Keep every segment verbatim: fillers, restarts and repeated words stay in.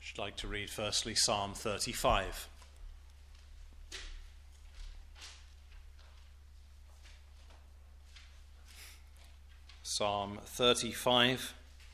I'd like to read firstly Psalm thirty-five. Psalm thirty-five.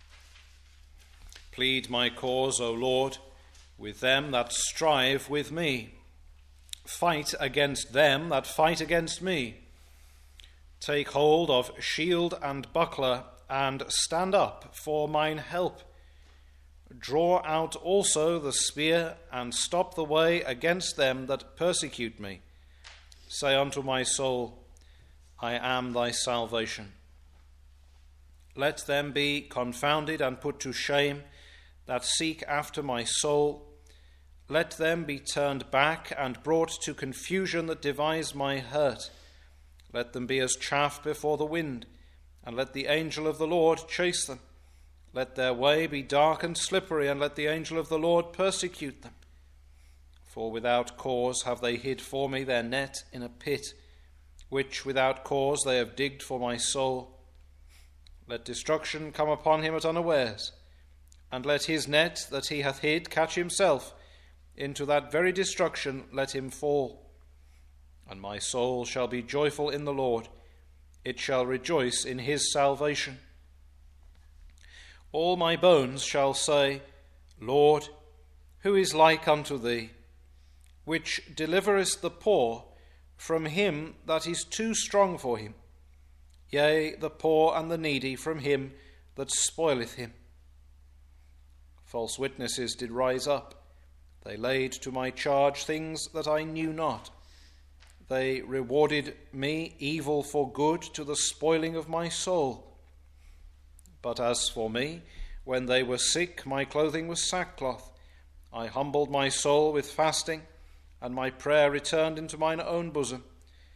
Plead my cause, O Lord, with them that strive with me. Fight against them that fight against me. Take hold of shield and buckler, and stand up for mine help. Draw out also the spear, and stop the way against them that persecute me. Say unto my soul, I am thy salvation. Let them be confounded and put to shame that seek after my soul. Let them be turned back and brought to confusion that devise my hurt. Let them be as chaff before the wind, and let the angel of the Lord chase them. Let their way be dark and slippery, and let the angel of the Lord persecute them. For without cause have they hid for me their net in a pit, which without cause they have digged for my soul. Let destruction come upon him at unawares, and let his net that he hath hid catch himself. Into that very destruction let him fall. And my soul shall be joyful in the Lord, it shall rejoice in his salvation. All my bones shall say, Lord, who is like unto thee, which deliverest the poor from him that is too strong for him, yea, the poor and the needy from him that spoileth him. False witnesses did rise up. They laid to my charge things that I knew not. They rewarded me evil for good, to the spoiling of my soul. But as for me, when they were sick, my clothing was sackcloth. I humbled my soul with fasting, and my prayer returned into mine own bosom.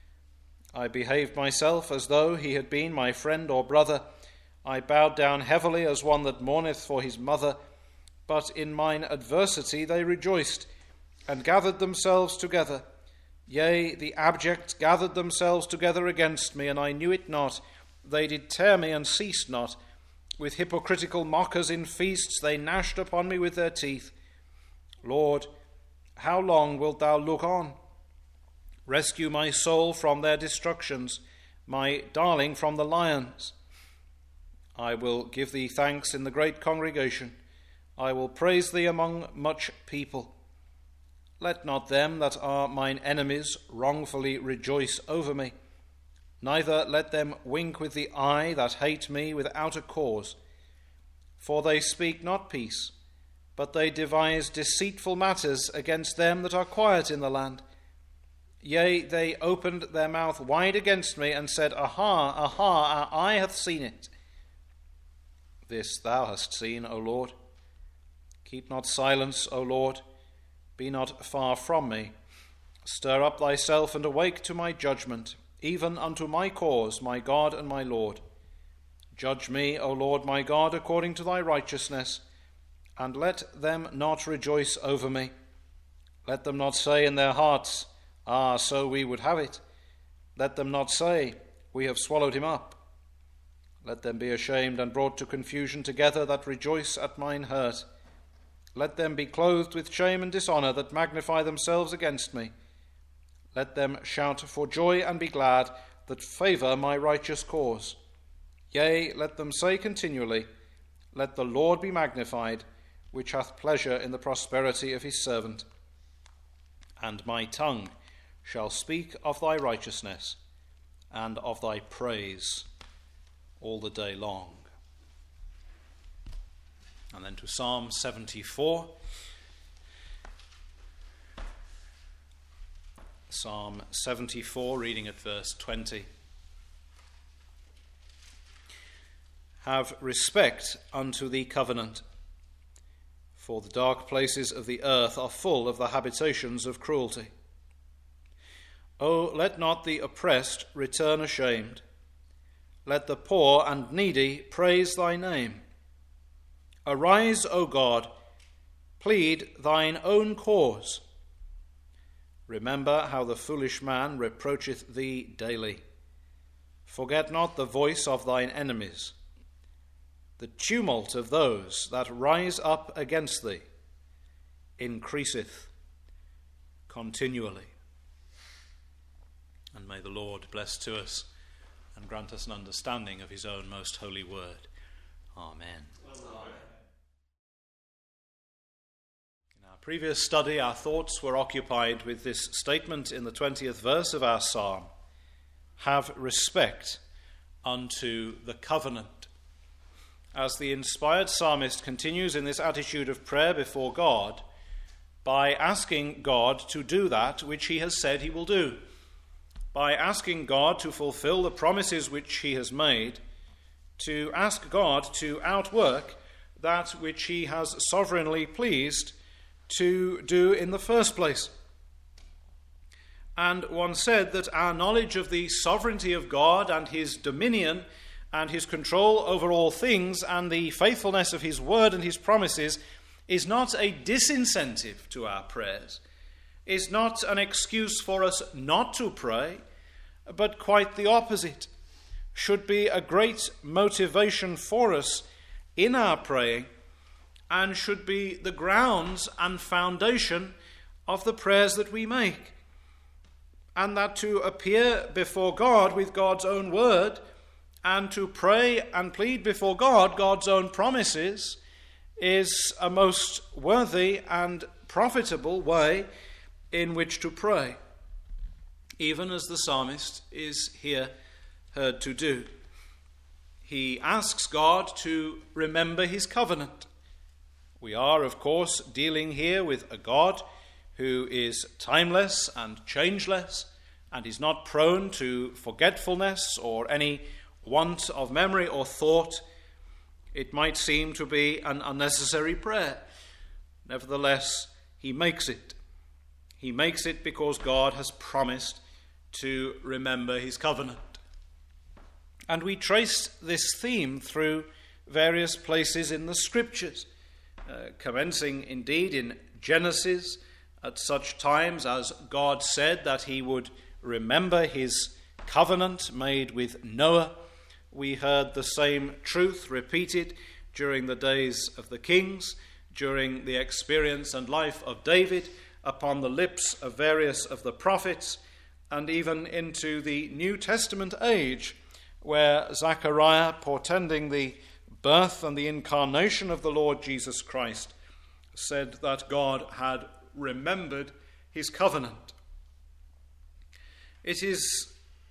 I behaved myself as though he had been my friend or brother. I bowed down heavily as one that mourneth for his mother. But in mine adversity they rejoiced, and gathered themselves together. Yea, the abject gathered themselves together against me, and I knew it not. They did tear me and ceased not. With hypocritical mockers in feasts they gnashed upon me with their teeth. Lord, how long wilt thou look on? Rescue my soul from their destructions, my darling from the lions. I will give thee thanks in the great congregation. I will praise thee among much people. Let not them that are mine enemies wrongfully rejoice over me. Neither let them wink with the eye that hate me without a cause. For they speak not peace, but they devise deceitful matters against them that are quiet in the land. Yea, they opened their mouth wide against me, and said, Aha, aha, our eye hath seen it. This thou hast seen, O Lord. Keep not silence, O Lord. Be not far from me. Stir up thyself, and awake to my judgment, even unto my cause, my God and my Lord. Judge me, O Lord my God, according to thy righteousness, and let them not rejoice over me. Let them not say in their hearts, Ah, so we would have it. Let them not say, We have swallowed him up. Let them be ashamed and brought to confusion together that rejoice at mine hurt. Let them be clothed with shame and dishonour that magnify themselves against me. Let them shout for joy and be glad that favour my righteous cause. Yea, let them say continually, Let the Lord be magnified, which hath pleasure in the prosperity of his servant. And my tongue shall speak of thy righteousness and of thy praise all the day long. And then to Psalm seventy-four. Psalm seventy-four, reading at verse twenty. Have respect unto the covenant, for the dark places of the earth are full of the habitations of cruelty. O let not the oppressed return ashamed. Let the poor and needy praise thy name. Arise, O God, plead thine own cause. Remember how the foolish man reproacheth thee daily. Forget not the voice of thine enemies, the tumult of those that rise up against thee. increaseth continually. And may the Lord bless to us and grant us an understanding of his own most holy word. Amen. Amen. In our previous study, our thoughts were occupied with this statement in the twentieth verse of our psalm: have respect unto the covenant. As the inspired psalmist continues in this attitude of prayer before God by asking God to do that which he has said he will do, by asking God to fulfill the promises which he has made, to ask God to outwork that which he has sovereignly pleased to do in the first place. And one said that our knowledge of the sovereignty of God and his dominion and his control over all things and the faithfulness of his word and his promises is not a disincentive to our prayers, is not an excuse for us not to pray, but quite the opposite, should be a great motivation for us in our praying, and should be the grounds and foundation of the prayers that we make. And that to appear before God with God's own word and to pray and plead before God God's own promises is a most worthy and profitable way in which to pray, even as the psalmist is here heard to do. He asks God to remember his covenant. We are, of course, dealing here with a God who is timeless and changeless, and is not prone to forgetfulness or any want of memory or thought. It might seem to be an unnecessary prayer. Nevertheless, he makes it. He makes it because God has promised to remember his covenant. And we trace this theme through various places in the Scriptures, uh, commencing indeed in Genesis, at such times as God said that he would remember his covenant made with Noah. We heard the same truth repeated during the days of the kings, during the experience and life of David, upon the lips of various of the prophets, and even into the New Testament age, where Zechariah, portending the birth and the incarnation of the Lord Jesus Christ, said that God had remembered his covenant. It is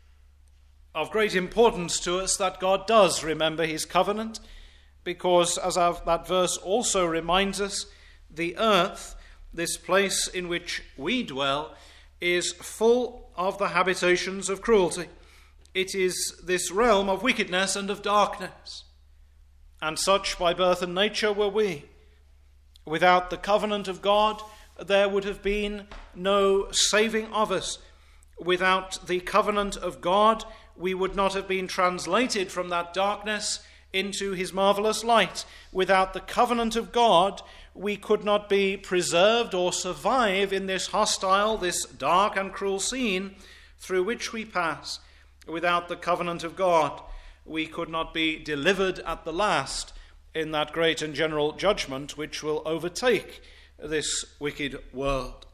of great importance to us that God does remember his covenant, because, as our, that verse also reminds us, the earth, this place in which we dwell, is full of the habitations of cruelty. It is this realm of wickedness and of darkness. And such by birth and nature were we. Without the covenant of God, there would have been no saving of us. Without the covenant of God, we would not have been translated from that darkness into his marvelous light. Without the covenant of God, we could not be preserved or survive in this hostile, this dark and cruel scene through which we pass. Without the covenant of God, we could not be delivered at the last in that great and general judgment which will overtake this wicked world.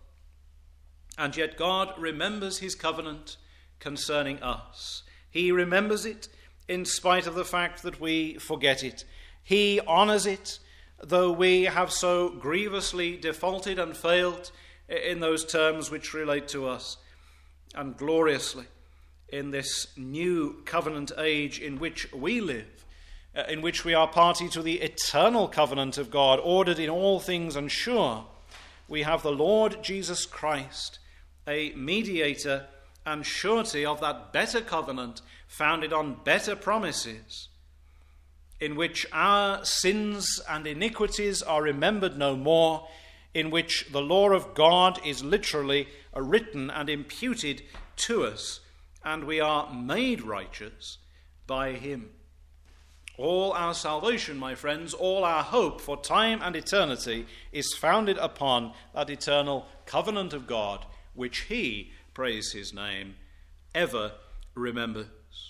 And yet God remembers his covenant concerning us. He remembers it in spite of the fact that we forget it. He honors it, though we have so grievously defaulted and failed in those terms which relate to us. And gloriously, in this new covenant age in which we live, in which we are party to the eternal covenant of God, ordered in all things and sure, we have the Lord Jesus Christ, a mediator and surety of that better covenant founded on better promises, in which our sins and iniquities are remembered no more, in which the law of God is literally written and imputed to us, and we are made righteous by him. All our salvation, my friends, all our hope for time and eternity is founded upon that eternal covenant of God, which he, praise his name, ever remembers.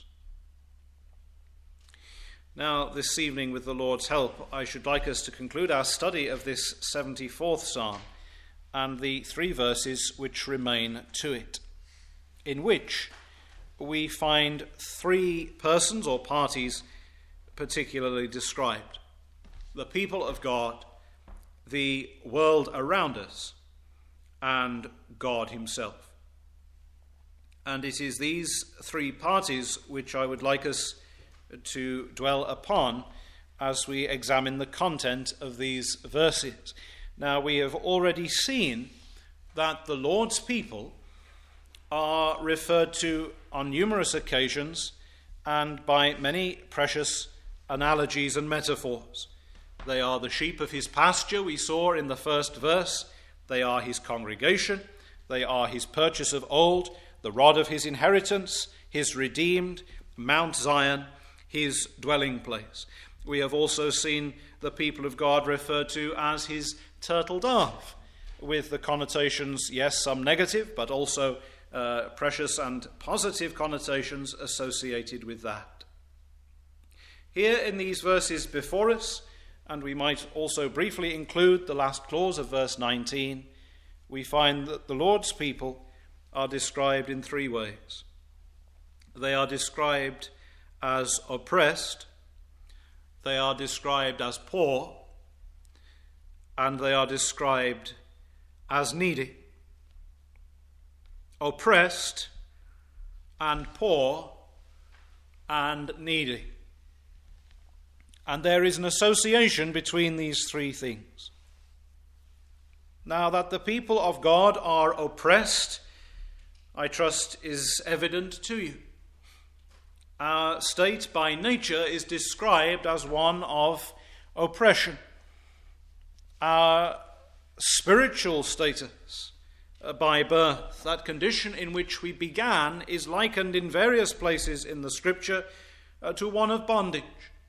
Now, this evening, with the Lord's help, I should like us to conclude our study of this seventy-fourth psalm and the three verses which remain to it, in which we find three persons or parties particularly described: the people of God, the world around us, and God himself. And it is these three parties which I would like us to dwell upon as we examine the content of these verses. Now, we have already seen that the Lord's people are referred to on numerous occasions and by many precious analogies and metaphors. They are the sheep of his pasture, we saw in the first verse. They are his congregation. They are his purchase of old, the rod of his inheritance, his redeemed, Mount Zion, his dwelling place. We have also seen the people of God referred to as his turtle dove, with the connotations, yes, some negative, but also uh, precious and positive connotations associated with that. Here in these verses before us, and we might also briefly include the last clause of verse nineteen, we find that the Lord's people are described in three ways. They are described as oppressed, they are described as poor, and they are described as needy. Oppressed and poor and needy. And there is an association between these three things. Now, that the people of God are oppressed, I trust, is evident to you. Our state by nature is described as one of oppression. Our spiritual status uh, by birth, that condition in which we began, is likened in various places in the Scripture uh, to one of bondage.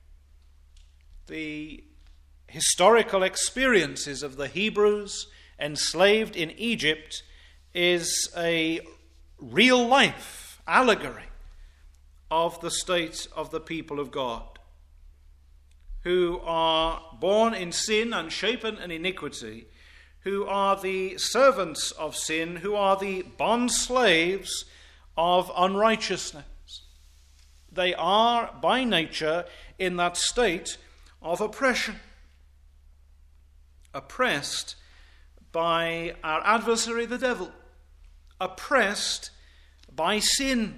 The historical experiences of the Hebrews enslaved in Egypt is a real-life allegory of the state of the people of God, who are born in sin and shapen in iniquity, who are the servants of sin, who are the bond slaves of unrighteousness. They are by nature in that state of oppression, oppressed by our adversary the devil, oppressed by sin.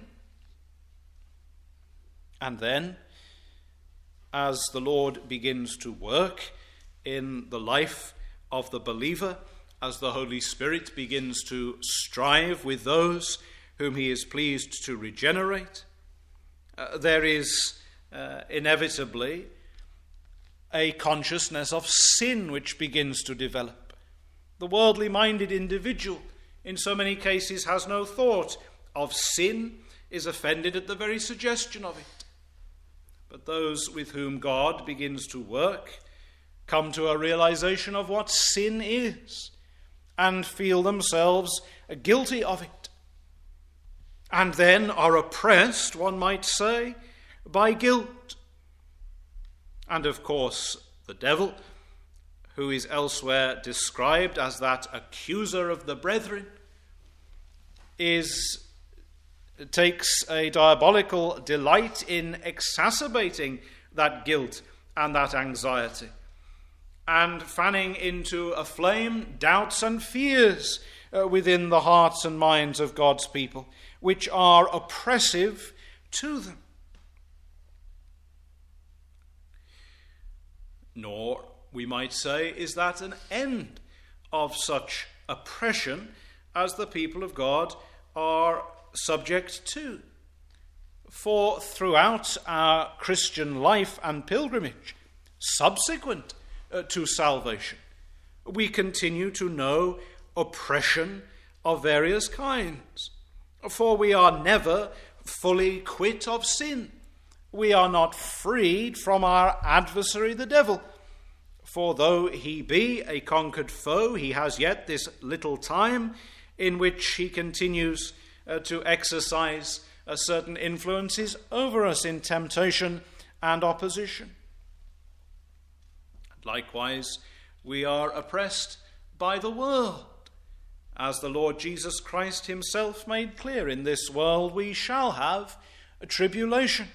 And then, as the Lord begins to work in the life of the believer, as the Holy Spirit begins to strive with those whom he is pleased to regenerate, uh, there is uh, inevitably a consciousness of sin which begins to develop. The worldly-minded individual, in so many cases, has no thought of sin, is offended at the very suggestion of it. But those with whom God begins to work come to a realization of what sin is and feel themselves guilty of it. And then are oppressed, one might say, by guilt. And of course, the devil, who is elsewhere described as that accuser of the brethren, is takes a diabolical delight in exacerbating that guilt and that anxiety, and fanning into a flame doubts and fears uh, within the hearts and minds of God's people, which are oppressive to them. Nor, we might say, is that an end of such oppression as the people of God are subject to. For throughout our Christian life and pilgrimage, subsequent uh, to salvation, we continue to know oppression of various kinds. For we are never fully quit of sin. We are not freed from our adversary the devil. For though he be a conquered foe, he has yet this little time in which he continues Uh, to exercise uh, certain influences over us in temptation and opposition. Likewise, we are oppressed by the world, As the Lord Jesus Christ himself made clear, in this world we shall have a tribulation.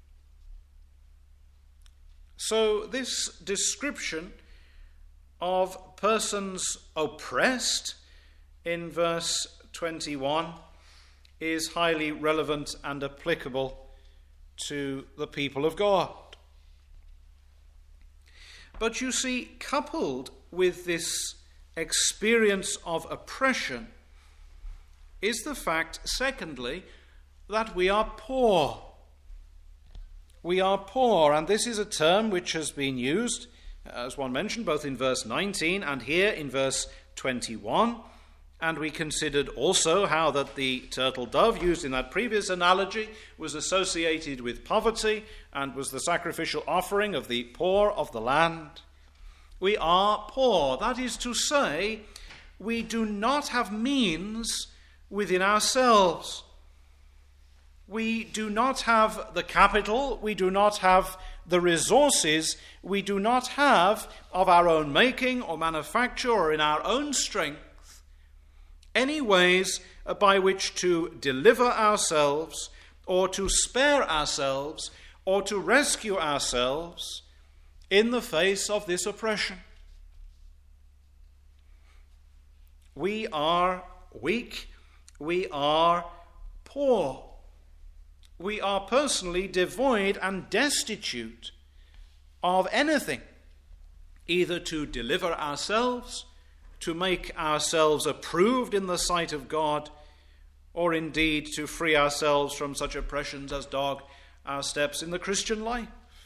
So this description of persons oppressed in verse twenty-one is highly relevant and applicable to the people of God. But you see, coupled with this experience of oppression is the fact, secondly, that we are poor. We are poor, and this is a term which has been used, as one mentioned, both in verse nineteen and here in verse twenty-one. And we considered also how that the turtle dove used in that previous analogy was associated with poverty and was the sacrificial offering of the poor of the land. We are poor. That is to say, we do not have means within ourselves. We do not have the capital, we do not have the resources, we do not have of our own making or manufacture or in our own strength any ways by which to deliver ourselves or to spare ourselves or to rescue ourselves in the face of this oppression. We are weak, we are poor. We are personally devoid and destitute of anything, either to deliver ourselves, to make ourselves approved in the sight of God, or indeed to free ourselves from such oppressions as dog our steps in the Christian life.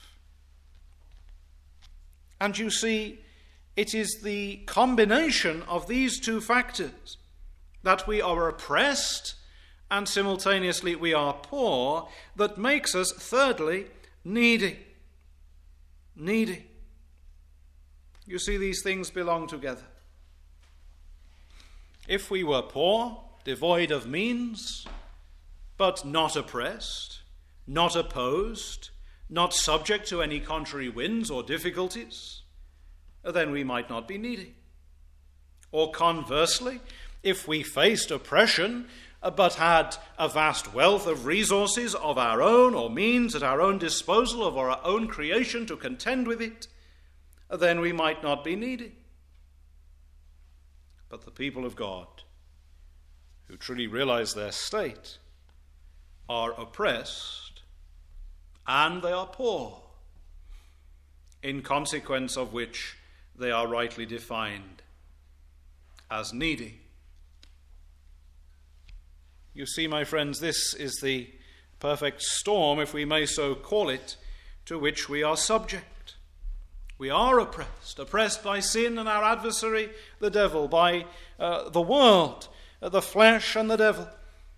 And you see, it is the combination of these two factors, that we are oppressed and simultaneously we are poor, that makes us, thirdly, needy. Needy. You see, these things belong together. If we were poor, devoid of means, but not oppressed, not opposed, not subject to any contrary winds or difficulties, then we might not be needy. Or conversely, if we faced oppression, but had a vast wealth of resources of our own or means at our own disposal of our own creation to contend with it, then we might not be needy. But the people of God, who truly realize their state, are oppressed and they are poor, in consequence of which they are rightly defined as needy. You see, my friends, this is the perfect storm, if we may so call it, to which we are subject. We are oppressed, oppressed by sin and our adversary, the devil, by uh, the world, uh, the flesh and the devil.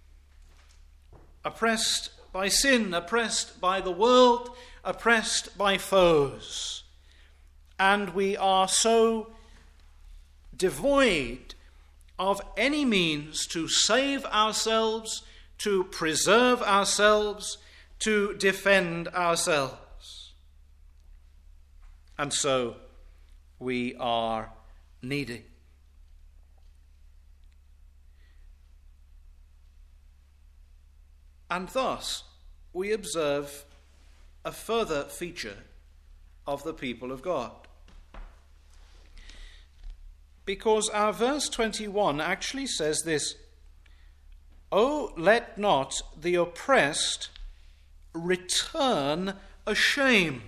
Oppressed by sin, oppressed by the world, oppressed by foes. And we are so devoid of any means to save ourselves, to preserve ourselves, to defend ourselves. And so we are needy. And thus we observe a further feature of the people of God. Because our verse twenty-one actually says this: "Oh, let not the oppressed return ashamed."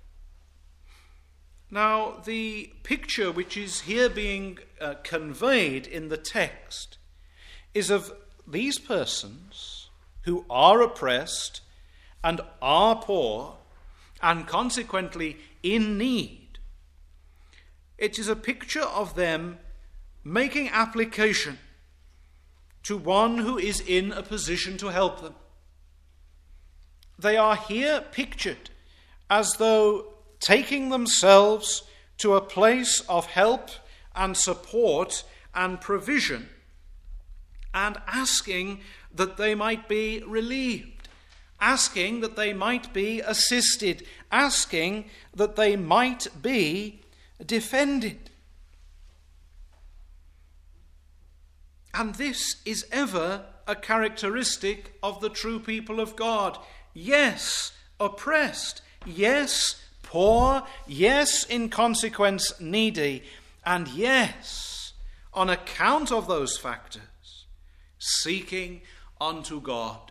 Now, the picture which is here being uh, conveyed in the text is of these persons who are oppressed and are poor and consequently in need. It is a picture of them making application to one who is in a position to help them. They are here pictured as though taking themselves to a place of help and support and provision, and asking that they might be relieved, asking that they might be assisted, asking that they might be defended. And this is ever a characteristic of the true people of God. Yes, oppressed. Yes, poor. Yes, in consequence, needy. And yes, on account of those factors, seeking unto God.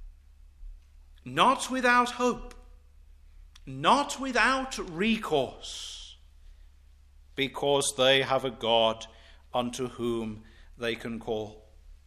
Not without hope, not without recourse, because they have a God unto whom they can call.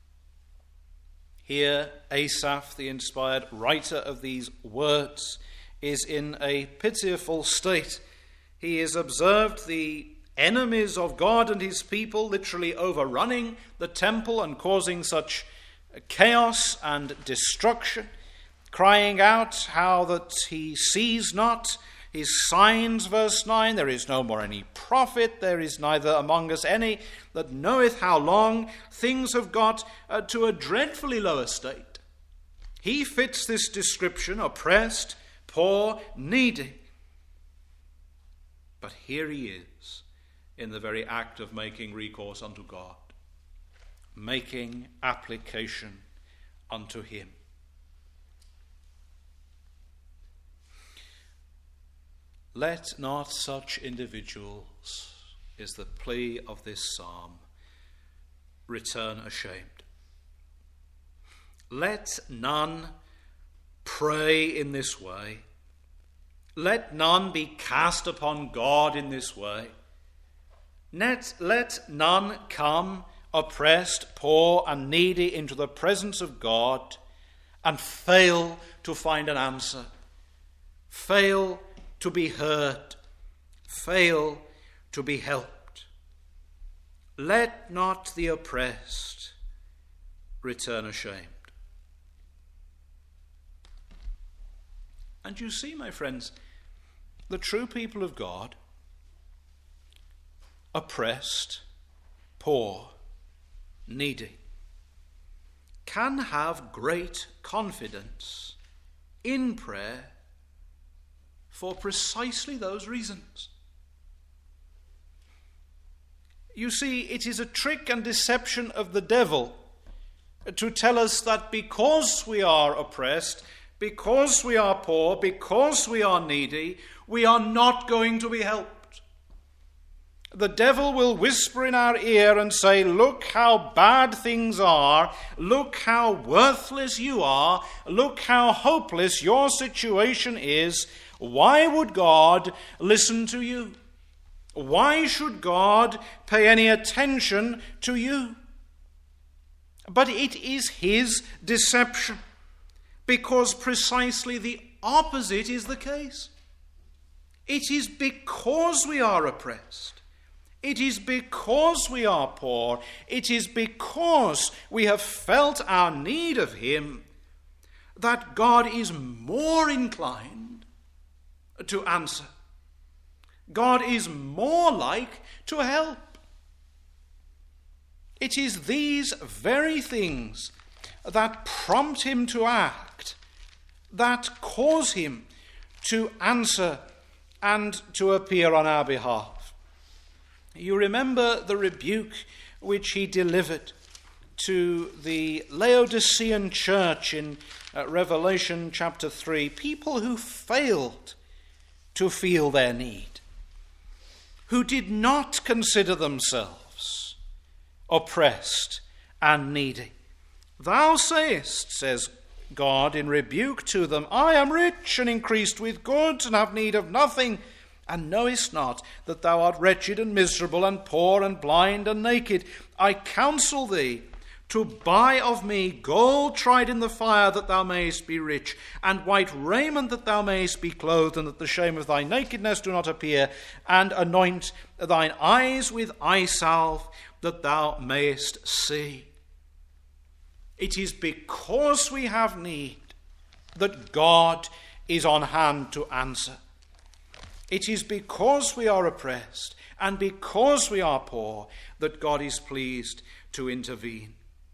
Here, Asaph, the inspired writer of these words, is in a pitiable state. He has observed the enemies of God and his people literally overrunning the temple and causing such chaos and destruction, crying out how that he sees not his signs, verse nine, there is no more any prophet, there is neither among us any that knoweth how long. Things have got uh, to a dreadfully low estate. He fits this description, oppressed, poor, needy. But here he is in the very act of making recourse unto God, making application unto him. Let not such individuals, is the plea of this psalm, return ashamed. Let none pray in this way. Let none be cast upon God in this way. Let, let none come oppressed, poor, and needy into the presence of God and fail to find an answer, fail to be heard, fail to be helped. Let not the oppressed return ashamed. And you see, my friends, the true people of God, oppressed, poor, needy, can have great confidence in prayer for precisely those reasons. You see, it is a trick and deception of the devil to tell us that because we are oppressed, because we are poor, because we are needy, we are not going to be helped. The devil will whisper in our ear and say, look how bad things are, look how worthless you are, look how hopeless your situation is. Why would God listen to you? Why should God pay any attention to you? But it is his deception, because precisely the opposite is the case. It is because we are oppressed, it is because we are poor, it is because we have felt our need of him that God is more inclined to answer. God is more like to help. It is these very things that prompt him to act, that cause him to answer and to appear on our behalf. You remember the rebuke which he delivered to the Laodicean church in uh, Revelation chapter three, people who failed to feel their need, who did not consider themselves oppressed and needy. Thou sayest, says God in rebuke to them, I am rich and increased with goods and have need of nothing, and knowest not that thou art wretched and miserable and poor and blind and naked. I counsel thee to buy of me gold tried in the fire, that thou mayest be rich, and white raiment, that thou mayest be clothed, and that the shame of thy nakedness do not appear, and anoint thine eyes with eye salve, that thou mayest see. It is because we have need that God is on hand to answer. It is because we are oppressed and because we are poor that God is pleased to intervene.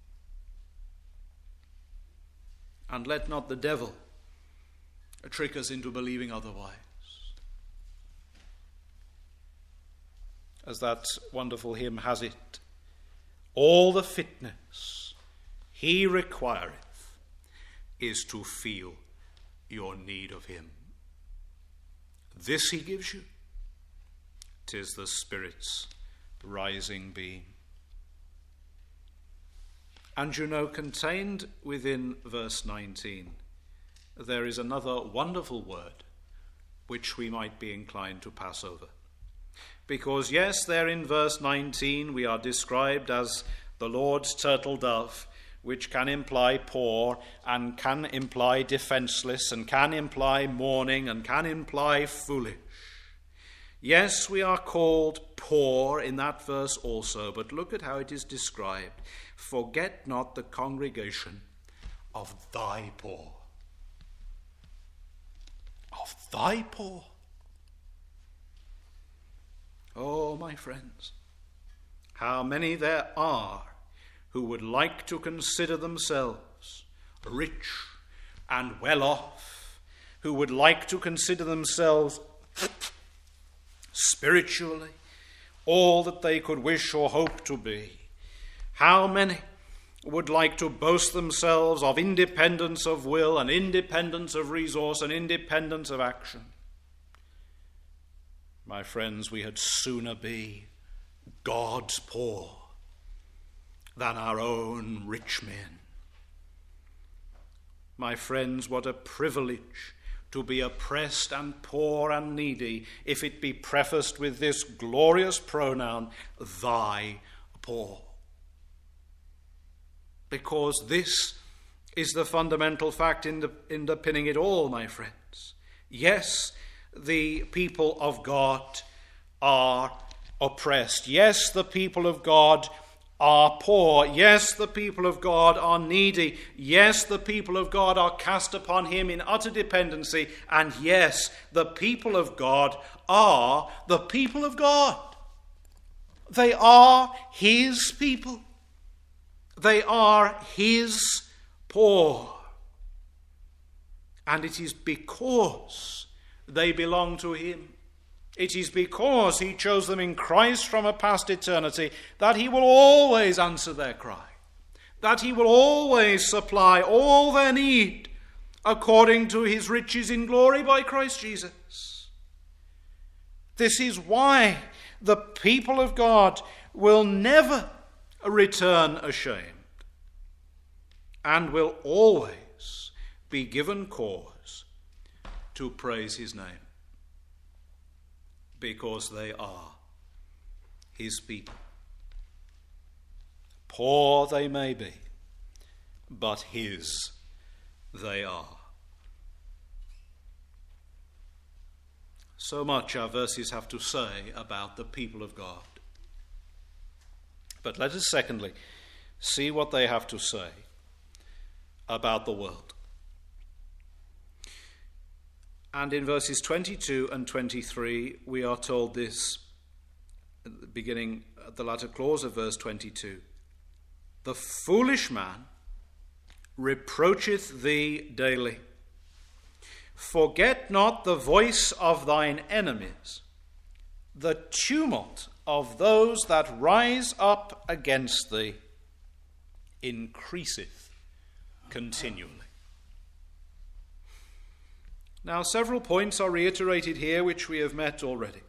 And let not the devil trick us into believing otherwise. As that wonderful hymn has it, all the fitness he requireth is to feel your need of him. This he gives you. 'Tis the Spirit's rising beam. And you know, contained within verse nineteen, there is another wonderful word which we might be inclined to pass over. Because yes, there in verse nineteen we are described as the Lord's turtle dove, which can imply poor and can imply defenseless and can imply mourning and can imply foolish. Yes, we are called poor in that verse also, but look at how it is described. Forget not the congregation of thy poor. Of thy poor. Oh, my friends, how many there are who would like to consider themselves rich and well off, who would like to consider themselves spiritually all that they could wish or hope to be. How many would like to boast themselves of independence of will and independence of resource and independence of action? My friends, we had sooner be God's poor than our own rich men. My friends, what a privilege to be oppressed and poor and needy, if it be prefaced with this glorious pronoun, thy poor. Because this is the fundamental fact in the, underpinning it all, my friends. Yes, the people of God are oppressed. Yes, the people of God are poor. Yes, the people of God are needy. Yes, the people of God are cast upon him in utter dependency. And yes, the people of God are the people of God. They are his people. They are his poor. And it is because they belong to him. It is because he chose them in Christ from a past eternity that he will always answer their cry, that he will always supply all their need according to his riches in glory by Christ Jesus. This is why the people of God will never return ashamed and will always be given cause to praise his name, because they are his people. Poor they may be, but his they are. So much our verses have to say about the people of God. But let us secondly see what they have to say about the world. And in verses twenty-two and twenty-three, we are told this, at the beginning, at the latter clause of verse twenty-two. The foolish man reproacheth thee daily. Forget not the voice of thine enemies, the tumult of those that rise up against thee increaseth continually. Now, several points are reiterated here which we have met already.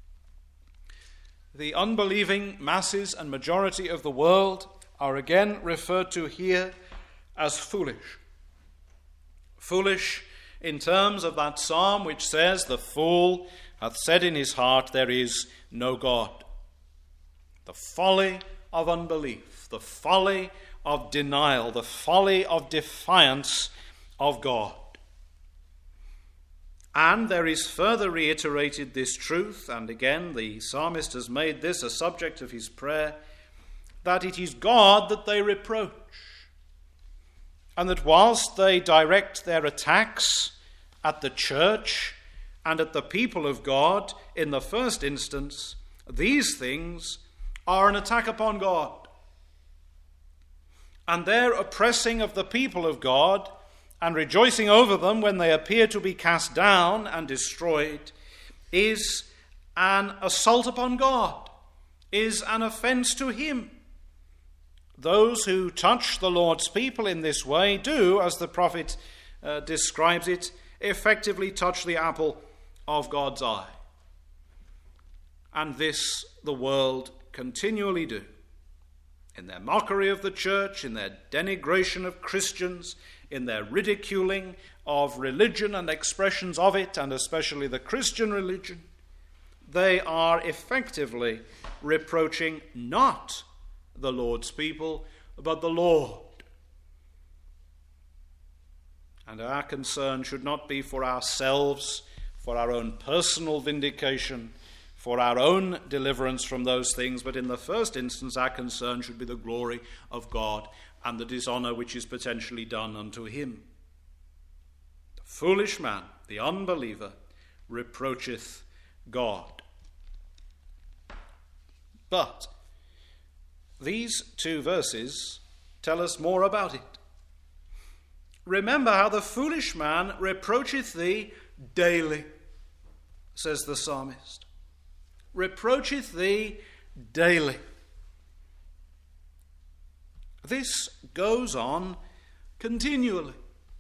The unbelieving masses and majority of the world are again referred to here as foolish. Foolish in terms of that psalm which says, the fool hath said in his heart, there is no God. The folly of unbelief, the folly of denial, the folly of defiance of God. And there is further reiterated this truth, and again the psalmist has made this a subject of his prayer, that it is God that they reproach. And that whilst they direct their attacks at the church and at the people of God in the first instance, these things are an attack upon God. And their oppressing of the people of God and rejoicing over them when they appear to be cast down and destroyed is an assault upon God, is an offense to him. those who touch the Lord's people in this way do, as the prophet uh, describes it, effectively touch the apple of God's eye. And this the world continually do. In their mockery of the church, in their denigration of Christians, in their ridiculing of religion and expressions of it, and especially the Christian religion, they are effectively reproaching not the Lord's people, but the Lord. And our concern should not be for ourselves, for our own personal vindication, for our own deliverance from those things, but in the first instance our concern should be the glory of God and the dishonor which is potentially done unto him. The foolish man, the unbeliever, reproacheth God. But these two verses tell us more about it. Remember how the foolish man reproacheth thee daily, says the psalmist. Reproacheth thee daily. This goes on continually.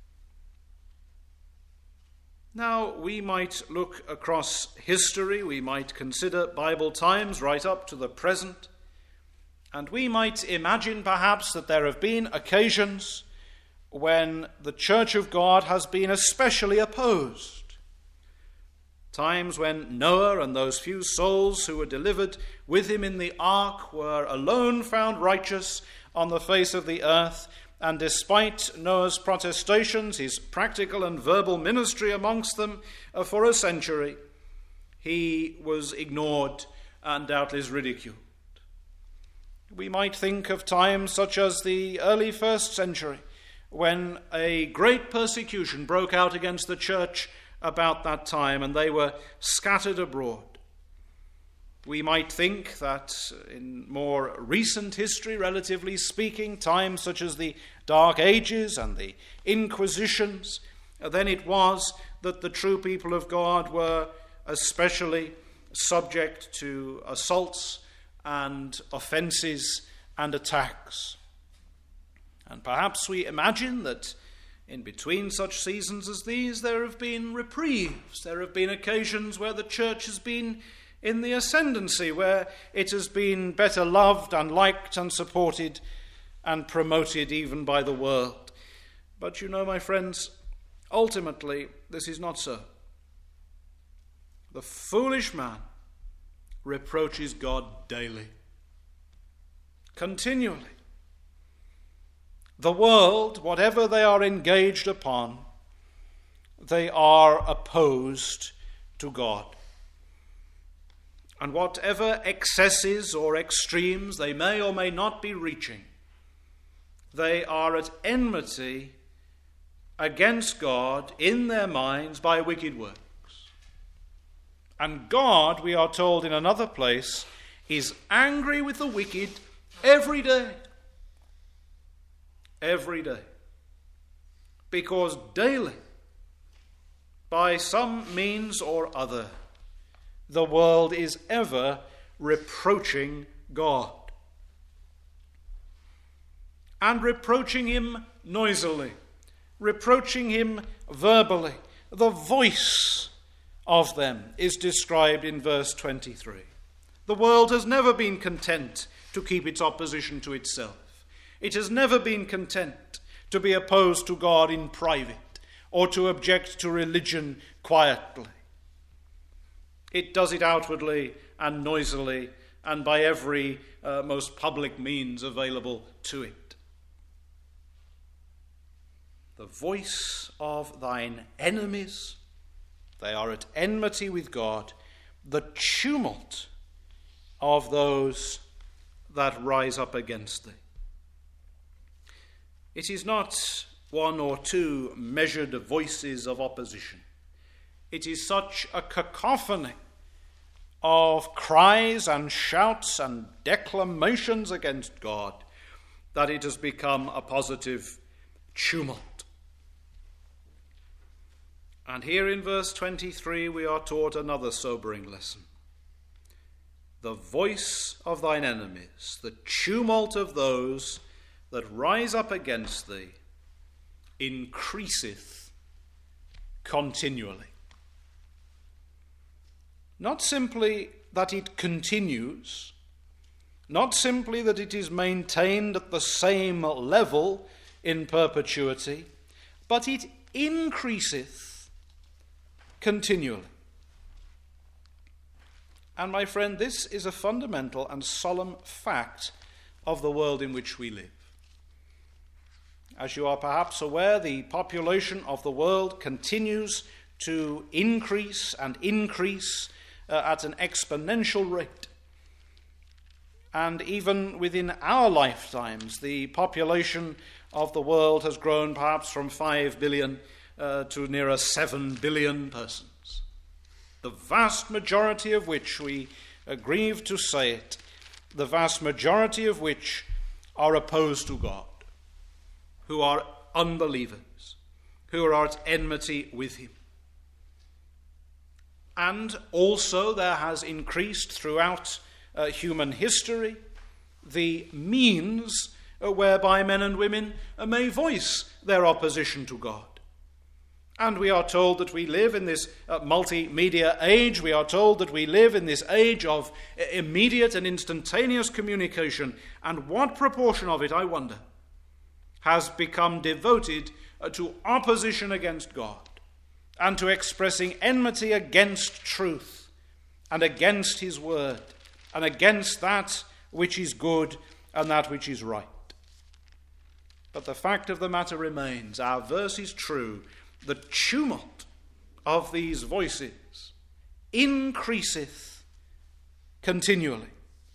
Now, we might look across history, we might consider Bible times right up to the present, and we might imagine perhaps that there have been occasions when the Church of God has been especially opposed. Times when Noah and those few souls who were delivered with him in the ark were alone found righteous on the face of the earth, and despite Noah's protestations, his practical and verbal ministry amongst them uh, for a century, he was ignored and doubtless ridiculed. We might think of times such as the early first century, when a great persecution broke out against the church about that time, and they were scattered abroad. We might think that in more recent history, relatively speaking, times such as the Dark Ages and the Inquisitions, then it was that the true people of God were especially subject to assaults and offences and attacks. And perhaps we imagine that in between such seasons as these, there have been reprieves. There have been occasions where the church has been in the ascendancy, where it has been better loved and liked and supported and promoted even by the world. But you know, my friends, ultimately, this is not so. The foolish man reproaches God daily, continually. The world, whatever they are engaged upon, they are opposed to God. And whatever excesses or extremes they may or may not be reaching, they are at enmity against God in their minds by wicked works. And God, we are told in another place, is angry with the wicked every day. Every day. Because daily, by some means or other, the world is ever reproaching God. And reproaching him noisily, reproaching him verbally. The voice of them is described in verse twenty-three. The world has never been content to keep its opposition to itself. It has never been content to be opposed to God in private or to object to religion quietly. It does it outwardly and noisily and by every uh, most public means available to it. The voice of thine enemies, they are at enmity with God, the tumult of those that rise up against thee. It is not one or two measured voices of opposition. It is such a cacophony of cries and shouts and declamations against God that it has become a positive tumult. And here in verse twenty-three we are taught another sobering lesson. The voice of thine enemies, the tumult of those that rise up against thee increaseth continually. Not simply that it continues, not simply that it is maintained at the same level in perpetuity, but it increaseth continually. And my friend, this is a fundamental and solemn fact of the world in which we live. As you are perhaps aware, the population of the world continues to increase and increase uh, at an exponential rate. And even within our lifetimes, the population of the world has grown perhaps from five billion uh, to nearer seven billion persons. The vast majority of which, we uh, grieve to say it, the vast majority of which are opposed to God, who are unbelievers, who are at enmity with him. And also there has increased throughout uh, human history the means uh, whereby men and women uh, may voice their opposition to God. And we are told that we live in this uh, multimedia age. We are told that we live in this age of uh, immediate and instantaneous communication. And what proportion of it, I wonder, has become devoted uh, to opposition against God and to expressing enmity against truth and against his word and against that which is good and that which is right. But the fact of the matter remains, our verse is true. The tumult of these voices increaseth continually.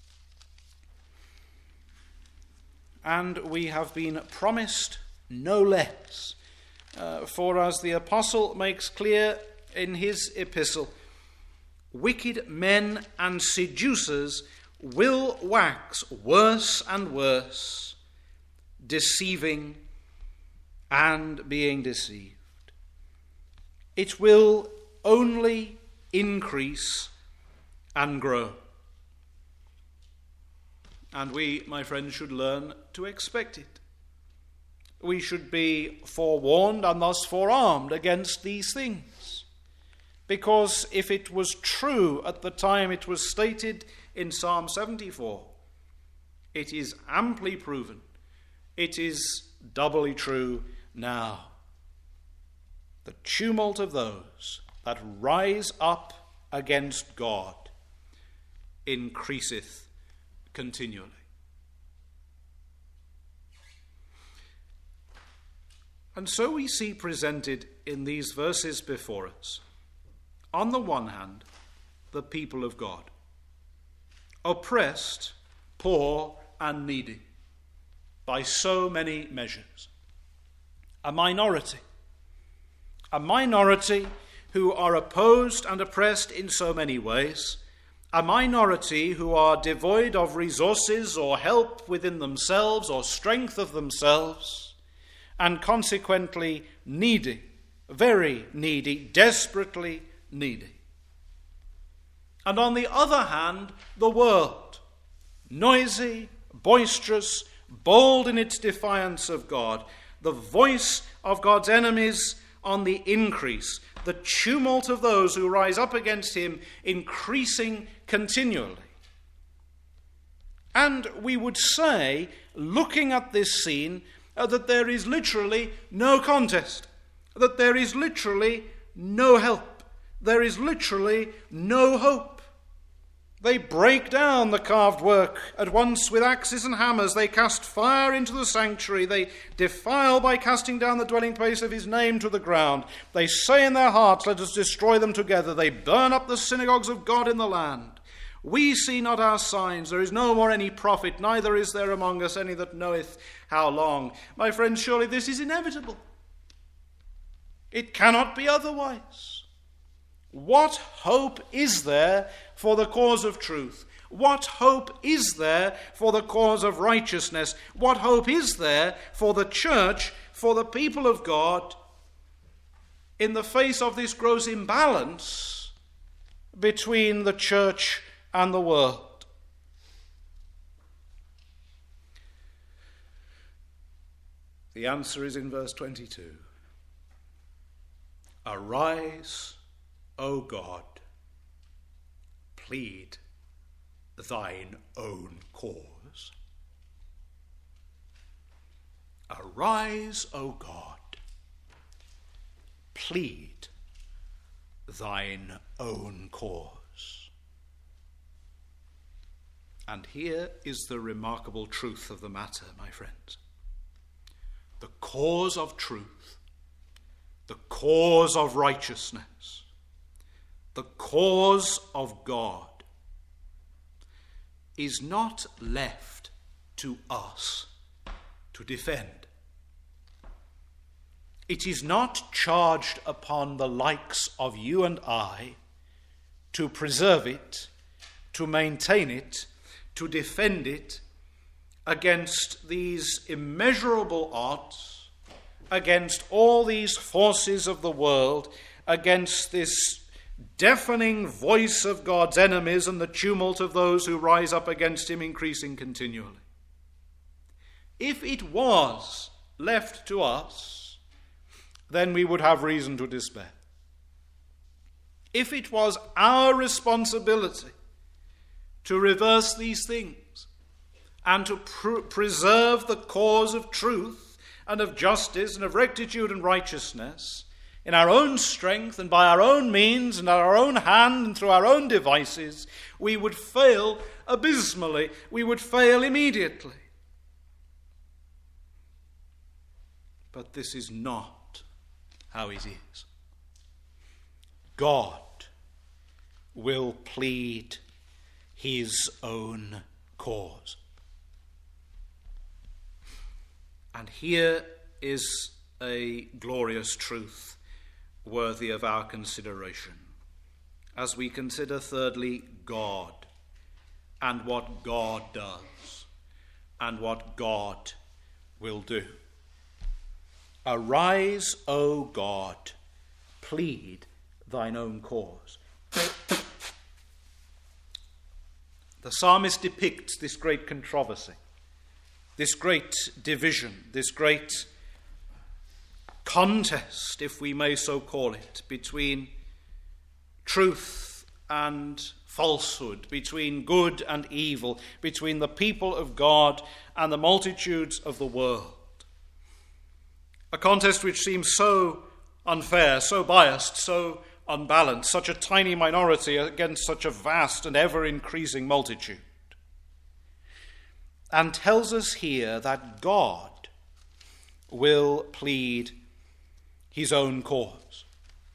And we have been promised no less. Uh, for as the apostle makes clear in his epistle, wicked men and seducers will wax worse and worse, deceiving and being deceived. It will only increase and grow. And we, my friends, should learn to expect it. We should be forewarned and thus forearmed against these things. Because if it was true at the time it was stated in Psalm seventy-four, it is amply proven. It is doubly true now. The tumult of those that rise up against God increaseth continually. And so we see presented in these verses before us, on the one hand, the people of God, oppressed, poor, and needy by so many measures. A minority, a minority who are opposed and oppressed in so many ways, a minority who are devoid of resources or help within themselves or strength of themselves, and consequently needy, very needy, desperately needy. And on the other hand, the world, noisy, boisterous, bold in its defiance of God, the voice of God's enemies on the increase, the tumult of those who rise up against him increasing continually. And we would say, looking at this scene, uh, that there is literally no contest, that there is literally no help, there is literally no hope. They break down the carved work at once with axes and hammers. They cast fire into the sanctuary. They defile by casting down the dwelling place of his name to the ground. They say in their hearts, let us destroy them together. They burn up the synagogues of God in the land. We see not our signs. There is no more any prophet, neither is there among us any that knoweth how long. My friends, surely this is inevitable. It cannot be otherwise. What hope is there for the cause of truth? What hope is there for the cause of righteousness? What hope is there for the church, for the people of God, in the face of this gross imbalance between the church and the world? The answer is in verse twenty-two. Arise, O God, plead thine own cause. Arise, O God, plead thine own cause. And here is the remarkable truth of the matter, my friends. The cause of truth, the cause of righteousness, the cause of God is not left to us to defend. It is not charged upon the likes of you and I to preserve it, to maintain it, to defend it against these immeasurable odds, against all these forces of the world, against this deafening voice of God's enemies and the tumult of those who rise up against him increasing continually. If it was left to us, then we would have reason to despair. If it was our responsibility to reverse these things and to pr- preserve the cause of truth and of justice and of rectitude and righteousness in our own strength and by our own means and at our own hand and through our own devices, we would fail abysmally. We would fail immediately. But this is not how it is. God will plead his own cause. And here is a glorious truth worthy of our consideration as we consider, thirdly, God and what God does and what God will do. Arise, O God, plead thine own cause. The psalmist depicts this great controversy, this great division, this great contest, if we may so call it, between truth and falsehood, between good and evil, between the people of God and the multitudes of the world. A contest which seems so unfair, so biased, so unbalanced, such a tiny minority against such a vast and ever-increasing multitude. And tells us here that God will plead his own cause.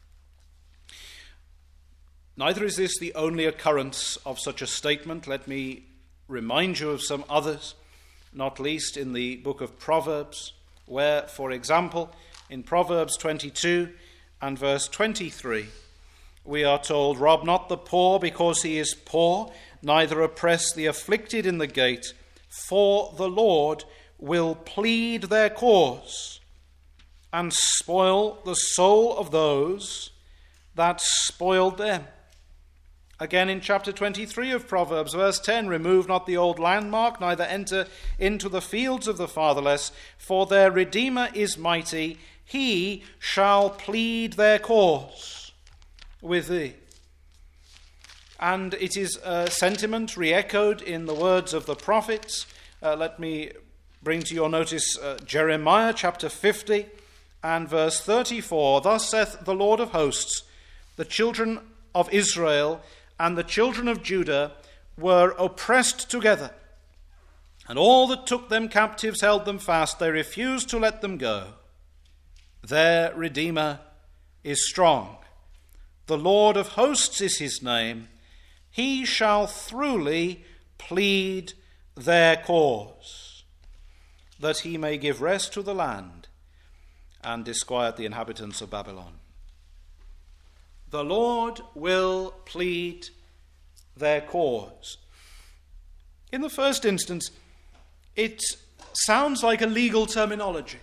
Neither is this the only occurrence of such a statement. Let me remind you of some others, not least in the book of Proverbs, where, for example, in Proverbs twenty-two and verse twenty-three, we are told, "Rob not the poor because he is poor, neither oppress the afflicted in the gate, for the Lord will plead their cause and spoil the soul of those that spoiled them." Again in chapter twenty-three of Proverbs, verse ten, "Remove not the old landmark, neither enter into the fields of the fatherless, for their Redeemer is mighty, he shall plead their cause with thee." And it is a sentiment re-echoed in the words of the prophets. Uh, let me bring to your notice uh, Jeremiah chapter fifty and verse thirty-four. "Thus saith the Lord of hosts, the children of Israel and the children of Judah were oppressed together, and all that took them captives held them fast. They refused to let them go. Their Redeemer is strong. The Lord of hosts is his name. He shall throughly plead their cause, that he may give rest to the land and disquiet the inhabitants of Babylon." The Lord will plead their cause. In the first instance, it sounds like a legal terminology.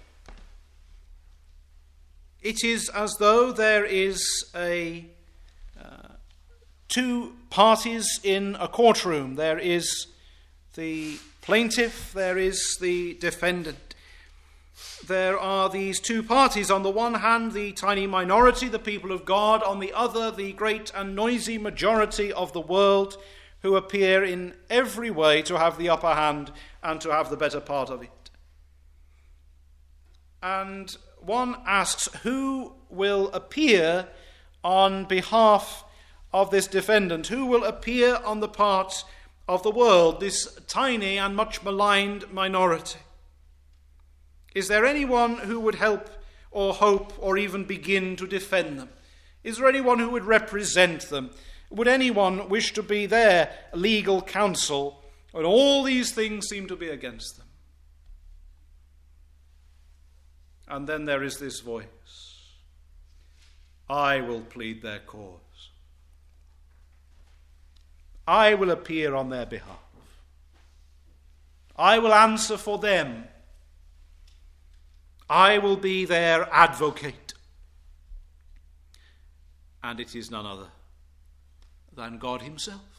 It is as though there is a uh, two parties in a courtroom. There is the plaintiff, there is the defendant. there are these two parties. On the one hand, the tiny minority, the people of God. On the other, the great and noisy majority of the world, who appear in every way to have the upper hand and to have the better part of it. And one asks, who will appear on behalf of this defendant? Who will appear on the part of the world, this tiny and much maligned minority? Is there anyone who would help or hope or even begin to defend them? Is there anyone who would represent them? Would anyone wish to be their legal counsel when all these things seem to be against them? And then there is this voice: I will plead their cause. I will appear on their behalf. I will answer for them. I will be their advocate. And it is none other than God himself.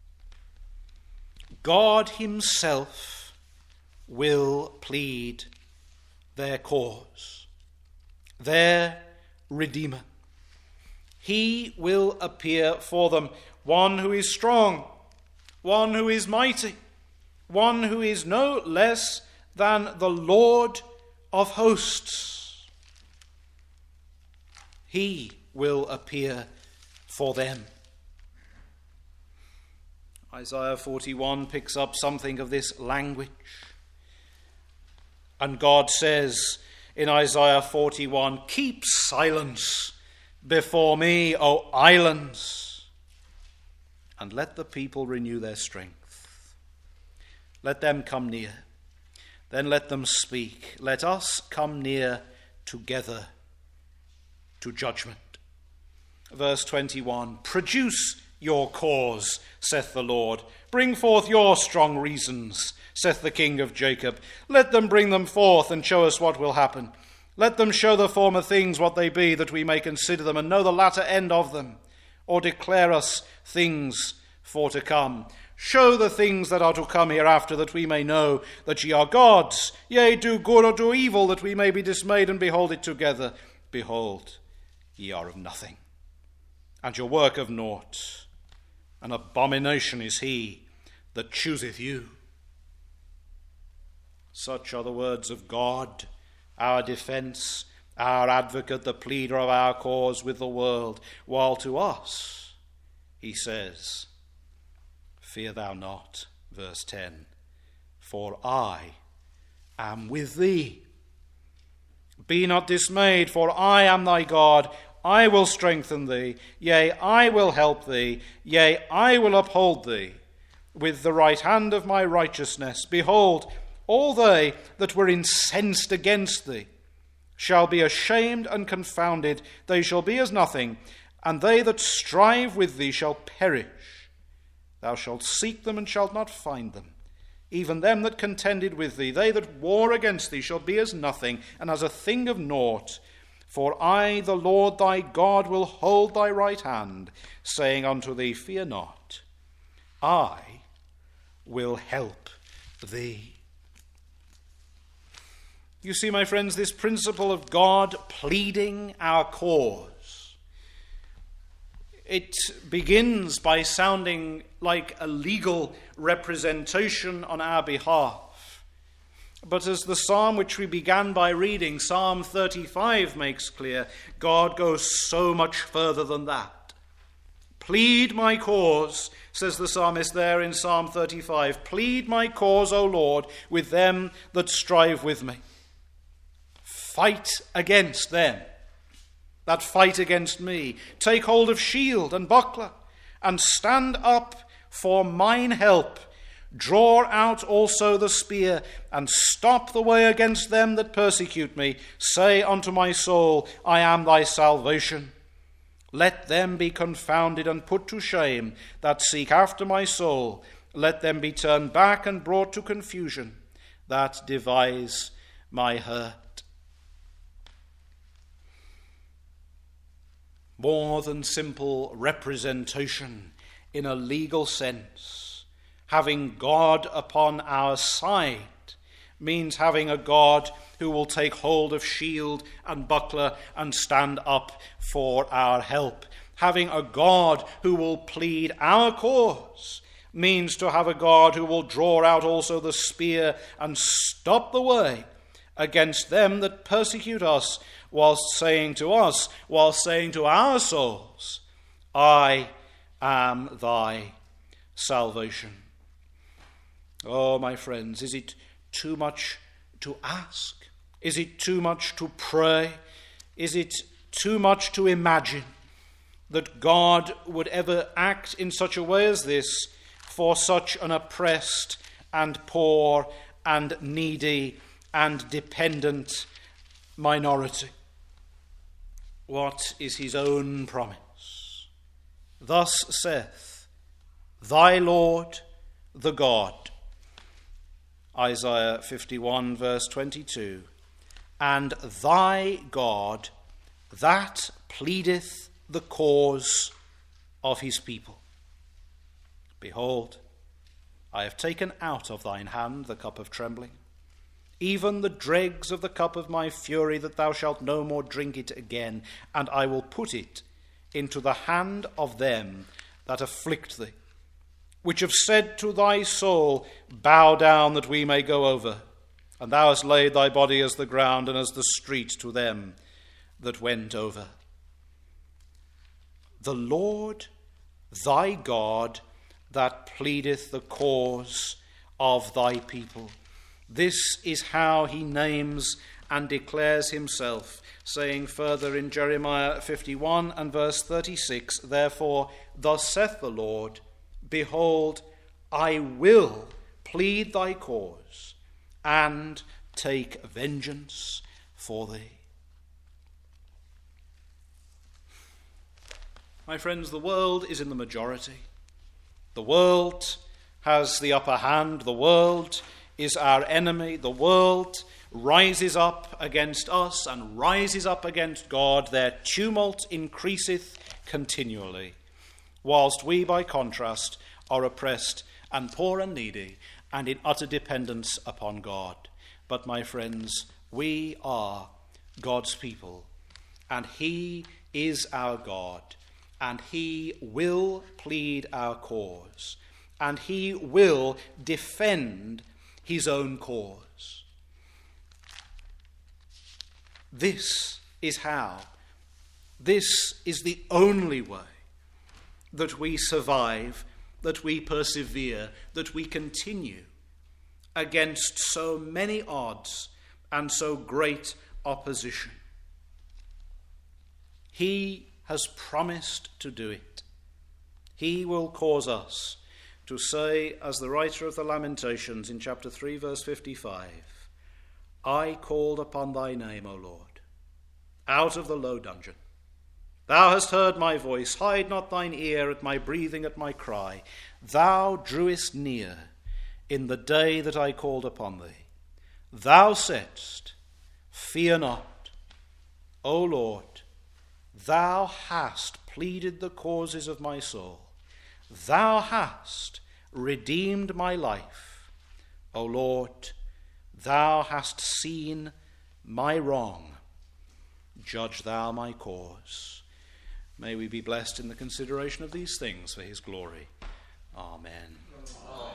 God himself will plead their cause, their Redeemer. He will appear for them, one who is strong, one who is mighty, one who is no less than the Lord of hosts. He will appear for them. Isaiah forty-one picks up something of this language. And God says in Isaiah forty-one, keep silence before me, O islands, and let the people renew their strength. Let them come near. Then let them speak. Let us come near together to judgment. Verse twenty-one, produce your cause, saith the Lord. Bring forth your strong reasons, saith the King of Jacob. Let them bring them forth and show us what will happen. Let them show the former things what they be, that we may consider them and know the latter end of them, or declare us things for to come. Show the things that are to come hereafter, that we may know that ye are gods. Yea, do good or do evil, that we may be dismayed and behold it together. Behold, ye are of nothing, and your work of naught. An abomination is he that chooseth you. Such are the words of God, our defense, our advocate, the pleader of our cause with the world, while to us he says, fear thou not, verse ten, for I am with thee. Be not dismayed, for I am thy God. I will strengthen thee. Yea, I will help thee. Yea, I will uphold thee with the right hand of my righteousness. Behold, all they that were incensed against thee shall be ashamed and confounded. They shall be as nothing, and they that strive with thee shall perish. Thou shalt seek them and shalt not find them. Even them that contended with thee, they that war against thee, shall be as nothing, and as a thing of naught. For I, the Lord thy God, will hold thy right hand, saying unto thee, fear not, I will help thee. You see, my friends, this principle of God pleading our cause, it begins by sounding like a legal representation on our behalf. But as the psalm which we began by reading, Psalm thirty-five, makes clear, God goes so much further than that. Plead my cause, says the psalmist there in Psalm thirty-five. Plead my cause, O Lord, with them that strive with me. Fight against them that fight against me. Take hold of shield and buckler, and stand up for mine help. Draw out also the spear, and stop the way against them that persecute me. Say unto my soul, I am thy salvation. Let them be confounded and put to shame that seek after my soul. Let them be turned back and brought to confusion that devise my hurt. More than simple representation in a legal sense, having God upon our side means having a God who will take hold of shield and buckler and stand up for our help. Having a God who will plead our cause means to have a God who will draw out also the spear and stop the way against them that persecute us, whilst saying to us, whilst saying to our souls, I am thy salvation. Oh, my friends, is it too much to ask? Is it too much to pray? Is it too much to imagine that God would ever act in such a way as this for such an oppressed and poor and needy and dependent minority? What is his own promise? Thus saith thy Lord the God, Isaiah fifty-one verse twenty-two, and thy God that pleadeth the cause of his people. Behold, I have taken out of thine hand the cup of trembling, even the dregs of the cup of my fury, that thou shalt no more drink it again, and I will put it into the hand of them that afflict thee, which have said to thy soul, bow down that we may go over. And thou hast laid thy body as the ground and as the street to them that went over. The Lord thy God that pleadeth the cause of thy people. This is how he names and declares himself, saying further in Jeremiah fifty-one and verse thirty-six, therefore thus saith the Lord, behold, I will plead thy cause and take vengeance for thee. My friends, the world is in the majority. The world has the upper hand. The world is our enemy. The world rises up against us and rises up against God. Their tumult increaseth continually, whilst we, by contrast, are oppressed and poor and needy and in utter dependence upon God. But, my friends, we are God's people, and he is our God, and he will plead our cause, and he will defend his own cause. This is how, this is the only way that we survive, that we persevere, that we continue against so many odds and so great opposition. He has promised to do it. He will cause us to say, as the writer of the Lamentations in chapter three, verse fifty-five, I called upon thy name, O Lord, out of the low dungeon. Thou hast heard my voice. Hide not thine ear at my breathing, at my cry. Thou drewest near in the day that I called upon thee. Thou saidst, fear not, O Lord, thou hast pleaded the causes of my soul. Thou hast redeemed my life. O Lord, thou hast seen my wrong. Judge thou my cause. May we be blessed in the consideration of these things for his glory. Amen. Amen.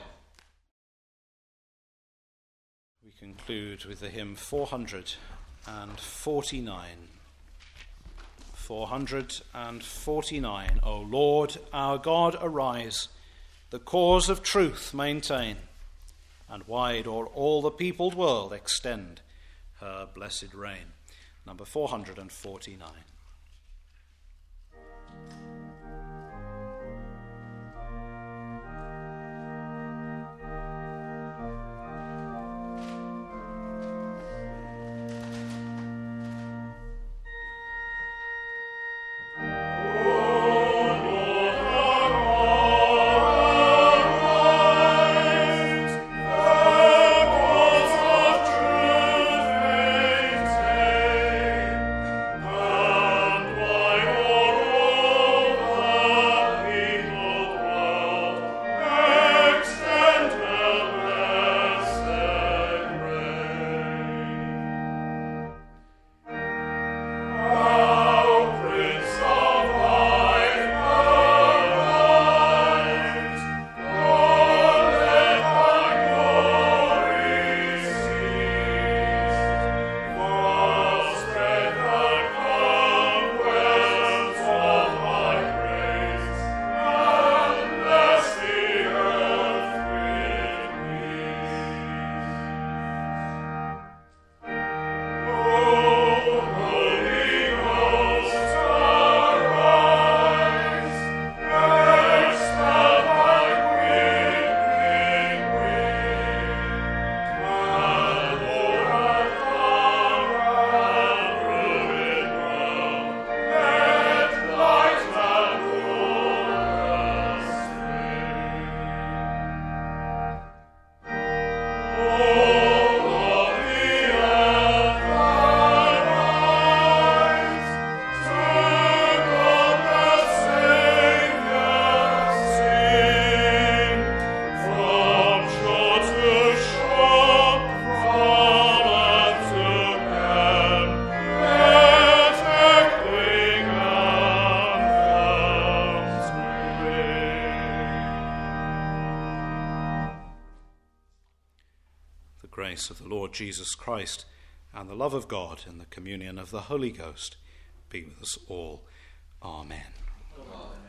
We conclude with the hymn four hundred forty-nine. four hundred forty-nine. O Lord, our God, arise, the cause of truth maintain, and wide o'er all the peopled world extend her blessed reign. Number four hundred forty-nine. Oh grace of the Lord Jesus Christ, and the love of God, and the communion of the Holy Ghost be with us all. Amen. Amen.